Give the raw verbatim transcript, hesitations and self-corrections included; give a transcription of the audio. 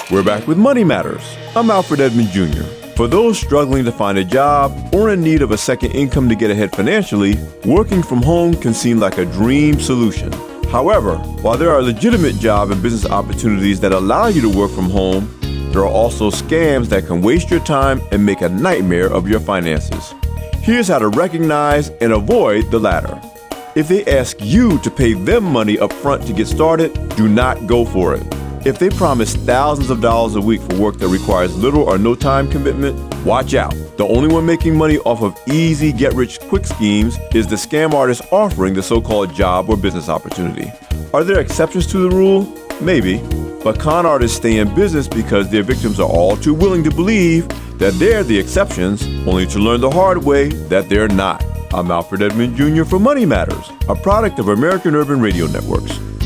We're back with Money Matters. I'm Alfred Edmond Junior For those struggling to find a job or in need of a second income to get ahead financially, working from home can seem like a dream solution. However, while there are legitimate job and business opportunities that allow you to work from home, there are also scams that can waste your time and make a nightmare of your finances. Here's how to recognize and avoid the latter. If they ask you to pay them money up front to get started, do not go for it. If they promise thousands of dollars a week for work that requires little or no time commitment, watch out. The only one making money off of easy get-rich-quick schemes is the scam artist offering the so-called job or business opportunity. Are there exceptions to the rule? Maybe. But con artists stay in business because their victims are all too willing to believe that they're the exceptions, only to learn the hard way that they're not. I'm Alfred Edmond Junior for Money Matters, a product of American Urban Radio Networks.